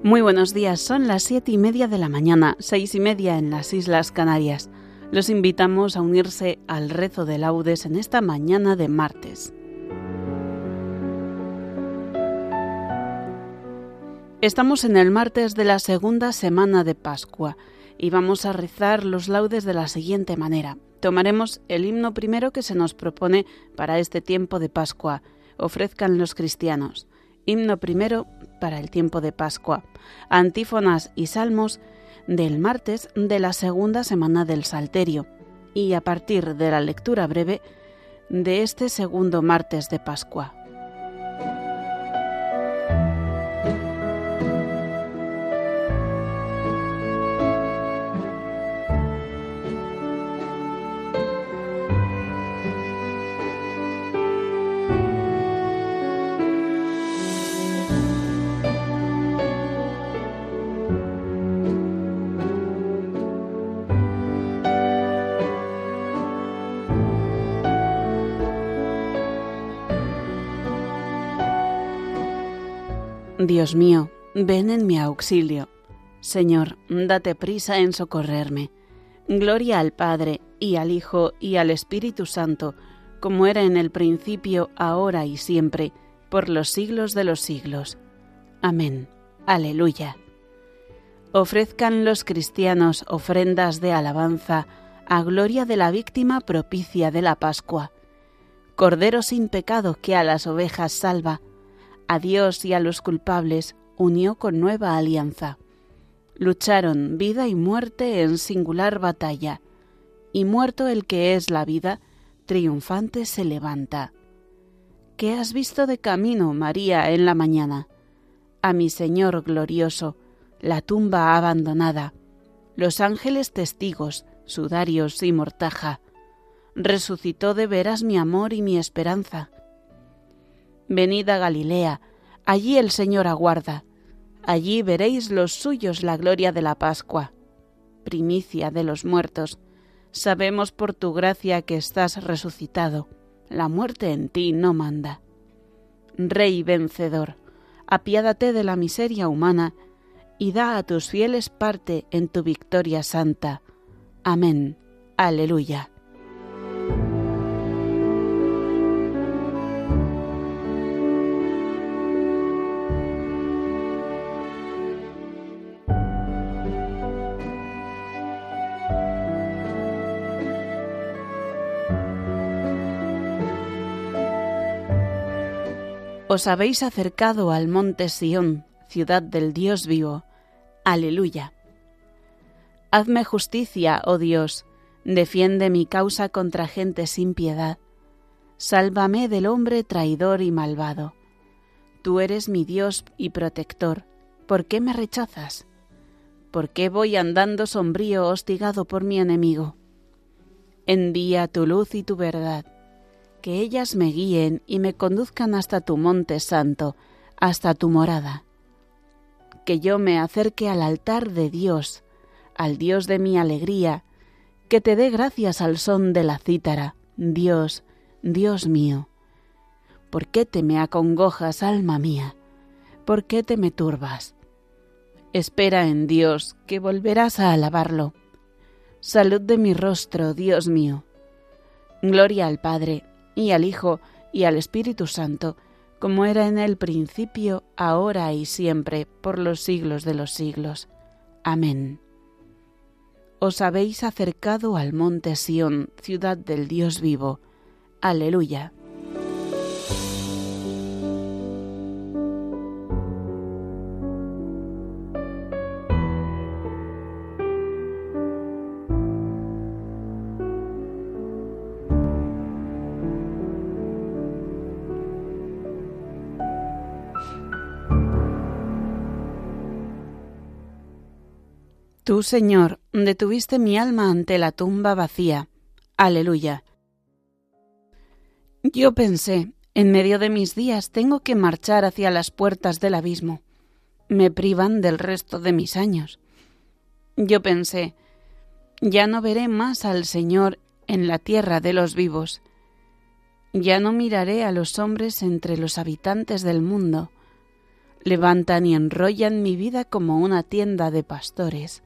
Muy buenos días, son las 7:30 de la mañana, 6:30 en las Islas Canarias. Los invitamos a unirse al rezo de laudes en esta mañana de martes. Estamos en el martes de la segunda semana de Pascua y vamos a rezar los laudes de la siguiente manera. Tomaremos el himno primero que se nos propone para este tiempo de Pascua. Ofrezcan los cristianos. Himno primero para el tiempo de Pascua. Antífonas y salmos del martes de la segunda semana del Salterio. Y a partir de la lectura breve de este segundo martes de Pascua. Dios mío, ven en mi auxilio. Señor, date prisa en socorrerme. Gloria al Padre, y al Hijo, y al Espíritu Santo, como era en el principio, ahora y siempre, por los siglos de los siglos. Amén. Aleluya. Ofrezcan los cristianos ofrendas de alabanza a gloria de la víctima propicia de la Pascua. Cordero sin pecado que a las ovejas salva, a Dios y a los culpables unió con nueva alianza. Lucharon vida y muerte en singular batalla, y muerto el que es la vida, triunfante se levanta. ¿Qué has visto de camino, María, en la mañana? A mi Señor glorioso, la tumba abandonada, los ángeles testigos, sudarios y mortaja. Resucitó de veras mi amor y mi esperanza. Venid a Galilea, allí el Señor aguarda. Allí veréis los suyos la gloria de la Pascua. Primicia de los muertos, sabemos por tu gracia que estás resucitado. La muerte en ti no manda. Rey vencedor, apiádate de la miseria humana y da a tus fieles parte en tu victoria santa. Amén. Aleluya. Os habéis acercado al monte Sión, ciudad del Dios vivo. Aleluya. Hazme justicia, oh Dios, defiende mi causa contra gente sin piedad. Sálvame del hombre traidor y malvado. Tú eres mi Dios y protector. ¿Por qué me rechazas? ¿Por qué voy andando sombrío, hostigado por mi enemigo? Envía tu luz y tu verdad. Que ellas me guíen y me conduzcan hasta tu monte santo, hasta tu morada. Que yo me acerque al altar de Dios, al Dios de mi alegría, que te dé gracias al son de la cítara, Dios, Dios mío. ¿Por qué te me acongojas, alma mía? ¿Por qué te me turbas? Espera en Dios, que volverás a alabarlo. Salud de mi rostro, Dios mío. Gloria al Padre, y al Hijo, y al Espíritu Santo, como era en el principio, ahora y siempre, por los siglos de los siglos. Amén. Os habéis acercado al monte Sión, ciudad del Dios vivo. Aleluya. Tú, Señor, detuviste mi alma ante la tumba vacía. Aleluya. Yo pensé, en medio de mis días tengo que marchar hacia las puertas del abismo. Me privan del resto de mis años. Yo pensé, ya no veré más al Señor en la tierra de los vivos. Ya no miraré a los hombres entre los habitantes del mundo. levantan y enrollan mi vida como una tienda de pastores.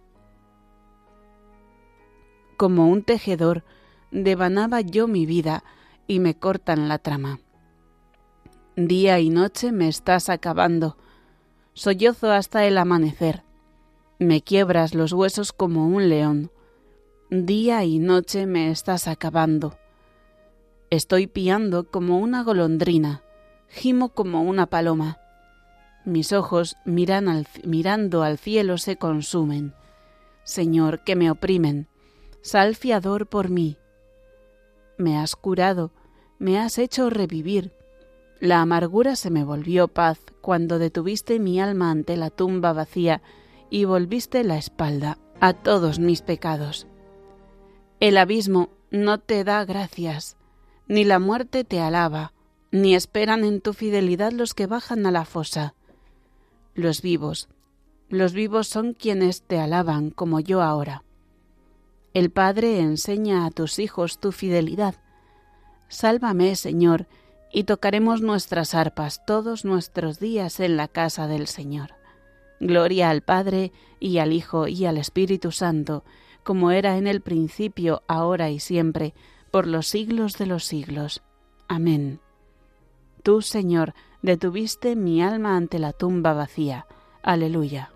Como un tejedor, devanaba yo mi vida y me cortan la trama. Día y noche me estás acabando, sollozo hasta el amanecer, me quiebras los huesos como un león. Día y noche me estás acabando. Estoy piando como una golondrina, gimo como una paloma. Mis ojos mirando al cielo se consumen. Señor, que me oprimen, sal fiador por mí. Me has curado, me has hecho revivir. La amargura se me volvió paz cuando detuviste mi alma ante la tumba vacía y volviste la espalda a todos mis pecados. El abismo no te da gracias, ni la muerte te alaba, ni esperan en tu fidelidad los que bajan a la fosa. Los vivos son quienes te alaban como yo ahora. El Padre enseña a tus hijos tu fidelidad. Sálvame, Señor, y tocaremos nuestras arpas todos nuestros días en la casa del Señor. Gloria al Padre, y al Hijo, y al Espíritu Santo, como era en el principio, ahora y siempre, por los siglos de los siglos. Amén. Tú, Señor, detuviste mi alma ante la tumba vacía. Aleluya.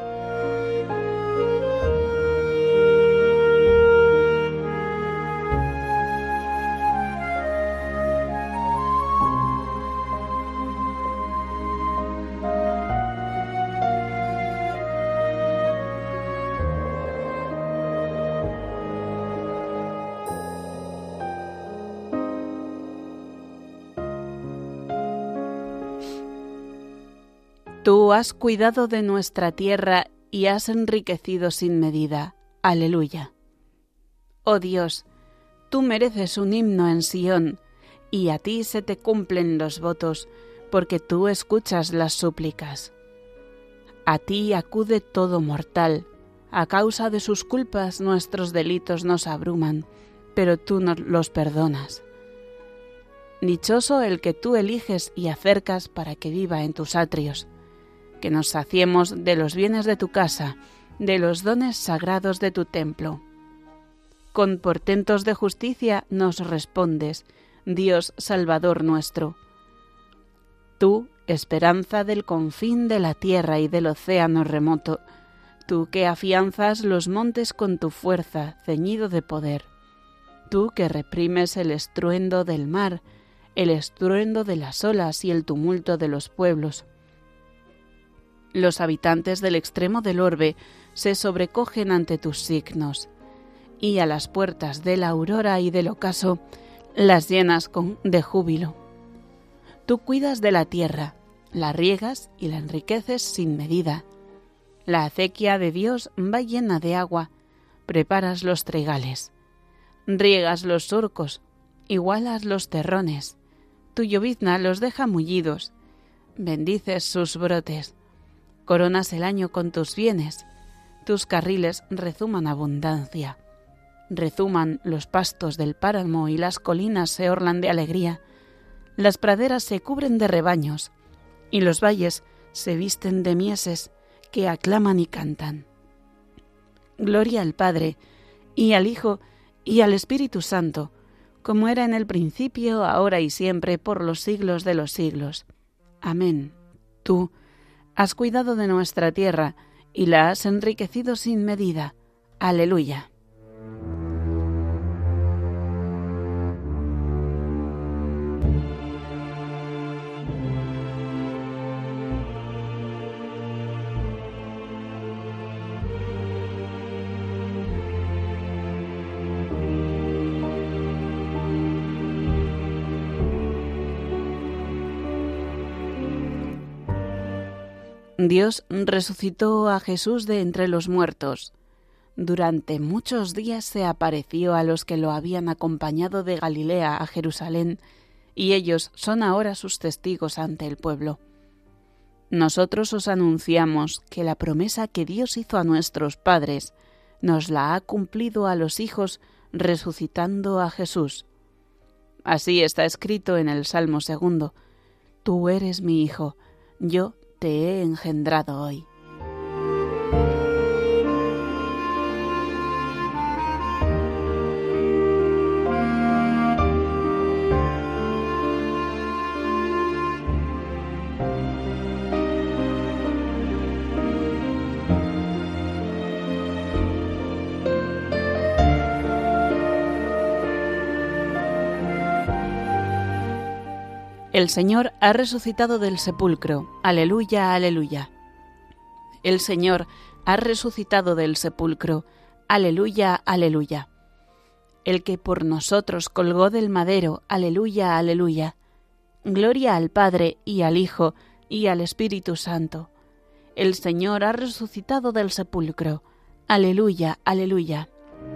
Tú has cuidado de nuestra tierra y has enriquecido sin medida. Aleluya. Oh Dios, tú mereces un himno en Sión, y a ti se te cumplen los votos, porque tú escuchas las súplicas. A ti acude todo mortal. A causa de sus culpas nuestros delitos nos abruman, pero tú nos los perdonas. Dichoso el que tú eliges y acercas para que viva en tus atrios. Que nos saciemos de los bienes de tu casa, de los dones sagrados de tu templo. Con portentos de justicia nos respondes, Dios Salvador nuestro. Tú, esperanza del confín de la tierra y del océano remoto, tú que afianzas los montes con tu fuerza, ceñido de poder. Tú que reprimes el estruendo del mar, el estruendo de las olas y el tumulto de los pueblos. Los habitantes del extremo del orbe se sobrecogen ante tus signos, y a las puertas de la aurora y del ocaso las llenas de júbilo. Tú cuidas de la tierra, la riegas y la enriqueces sin medida. La acequia de Dios va llena de agua, preparas los trigales. Riegas los surcos, igualas los terrones. Tu llovizna los deja mullidos, bendices sus brotes. Coronas el año con tus bienes, tus carriles rezuman abundancia. Rezuman los pastos del páramo y las colinas se orlan de alegría. Las praderas se cubren de rebaños y los valles se visten de mieses que aclaman y cantan. Gloria al Padre, y al Hijo, y al Espíritu Santo, como era en el principio, ahora y siempre, por los siglos de los siglos. Amén. Tú has cuidado de nuestra tierra y la has enriquecido sin medida. Aleluya. Dios resucitó a Jesús de entre los muertos. Durante muchos días se apareció a los que lo habían acompañado de Galilea a Jerusalén, y ellos son ahora sus testigos ante el pueblo. Nosotros os anunciamos que la promesa que Dios hizo a nuestros padres nos la ha cumplido a los hijos resucitando a Jesús. Así está escrito en el Salmo 2: Tú eres mi hijo, yo te he engendrado hoy. El Señor ha resucitado del sepulcro. Aleluya, aleluya. El Señor ha resucitado del sepulcro. Aleluya, aleluya. El que por nosotros colgó del madero. Aleluya, aleluya. Gloria al Padre y al Hijo y al Espíritu Santo. El Señor ha resucitado del sepulcro. Aleluya, aleluya.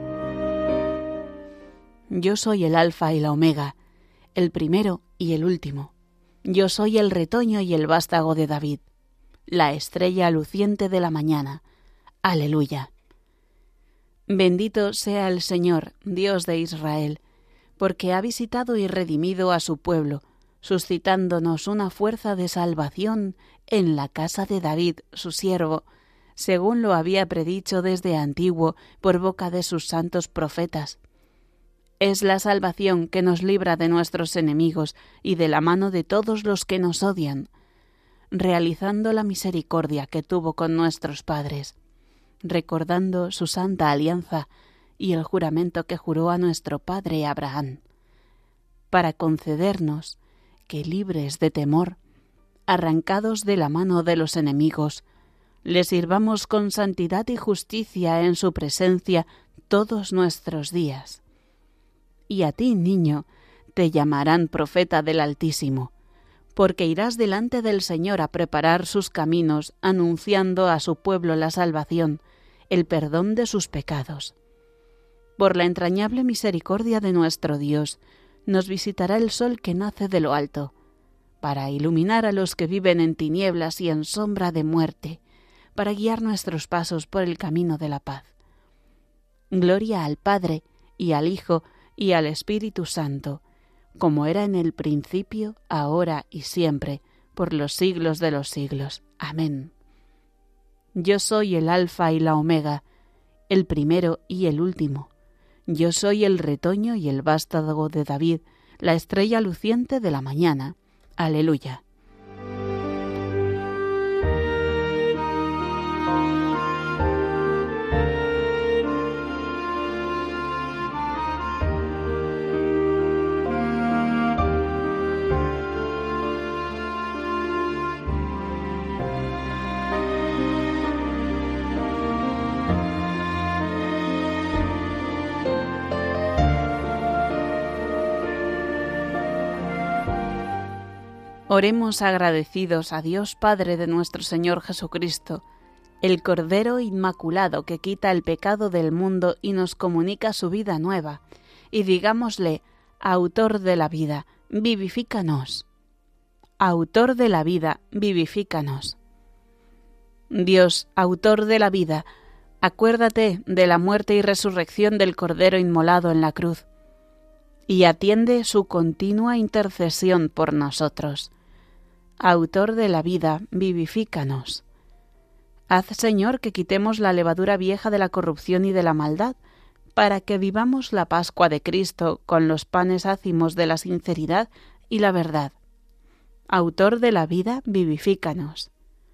Yo soy el Alfa y la Omega, el primero y el último. Yo soy el retoño y el vástago de David, la estrella luciente de la mañana. Aleluya. Bendito sea el Señor, Dios de Israel, porque ha visitado y redimido a su pueblo, suscitándonos una fuerza de salvación en la casa de David, su siervo, según lo había predicho desde antiguo por boca de sus santos profetas. Es la salvación que nos libra de nuestros enemigos y de la mano de todos los que nos odian, realizando la misericordia que tuvo con nuestros padres, recordando su santa alianza y el juramento que juró a nuestro padre Abraham, para concedernos que, libres de temor, arrancados de la mano de los enemigos, le sirvamos con santidad y justicia en su presencia todos nuestros días. Y a ti, niño, te llamarán profeta del Altísimo, porque irás delante del Señor a preparar sus caminos, anunciando a su pueblo la salvación, el perdón de sus pecados. Por la entrañable misericordia de nuestro Dios, nos visitará el sol que nace de lo alto, para iluminar a los que viven en tinieblas y en sombra de muerte, para guiar nuestros pasos por el camino de la paz. Gloria al Padre, y al Hijo, y al Espíritu Santo, como era en el principio, ahora y siempre, por los siglos de los siglos. Amén. Yo soy el Alfa y la Omega, el primero y el último. Yo soy el retoño y el vástago de David, la estrella luciente de la mañana. Aleluya. Oremos agradecidos a Dios Padre de nuestro Señor Jesucristo, el Cordero Inmaculado que quita el pecado del mundo y nos comunica su vida nueva, y digámosle: Autor de la vida, vivifícanos. Autor de la vida, vivifícanos. Dios, autor de la vida, acuérdate de la muerte y resurrección del Cordero inmolado en la cruz, y atiende su continua intercesión por nosotros. Autor de la vida, vivifícanos. Haz, Señor, que quitemos la levadura vieja de la corrupción y de la maldad, para que vivamos la Pascua de Cristo con los panes ácimos de la sinceridad y la verdad. Autor de la vida, vivifícanos.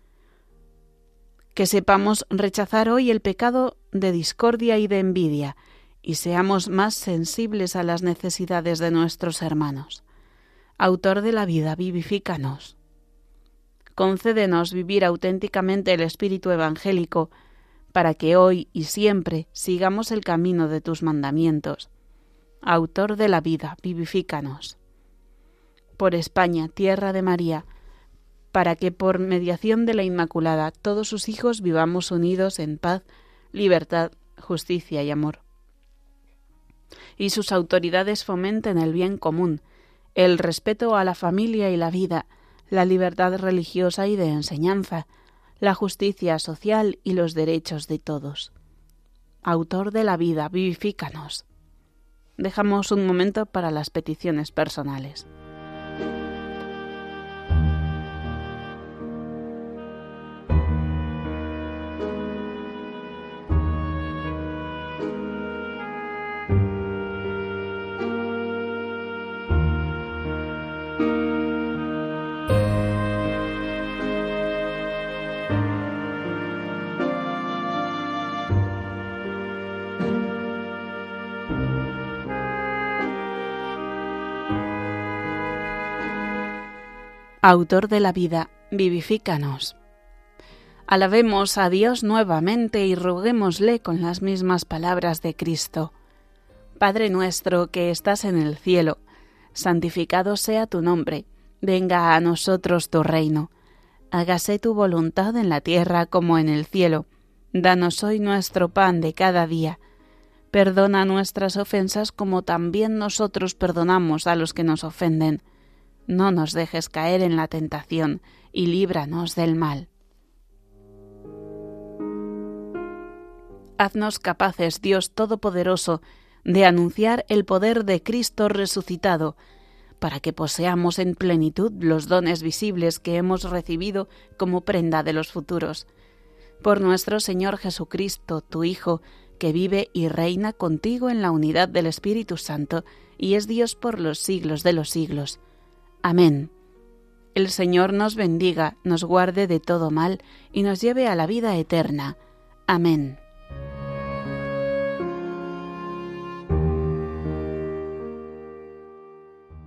Que sepamos rechazar hoy el pecado de discordia y de envidia, y seamos más sensibles a las necesidades de nuestros hermanos. Autor de la vida, vivifícanos. Concédenos vivir auténticamente el espíritu evangélico, para que hoy y siempre sigamos el camino de tus mandamientos. Autor de la vida, vivifícanos. Por España, tierra de María, para que por mediación de la Inmaculada todos sus hijos vivamos unidos en paz, libertad, justicia y amor. Y sus autoridades fomenten el bien común, el respeto a la familia y la vida, la libertad religiosa y de enseñanza, la justicia social y los derechos de todos. Autor de la vida, vivifícanos. Dejamos un momento para las peticiones personales. autor de la vida, vivifícanos. Alabemos a Dios nuevamente y roguémosle con las mismas palabras de Cristo. Padre nuestro que estás en el cielo, santificado sea tu nombre, venga a nosotros tu reino. Hágase tu voluntad en la tierra como en el cielo. Danos hoy nuestro pan de cada día. Perdona nuestras ofensas como también nosotros perdonamos a los que nos ofenden. No nos dejes caer en la tentación y líbranos del mal. Haznos capaces, Dios Todopoderoso, de anunciar el poder de Cristo resucitado, para que poseamos en plenitud los dones visibles que hemos recibido como prenda de los futuros. Por nuestro Señor Jesucristo, tu Hijo, que vive y reina contigo en la unidad del Espíritu Santo, y es Dios por los siglos de los siglos. Amén. El Señor nos bendiga, nos guarde de todo mal, y nos lleve a la vida eterna. Amén.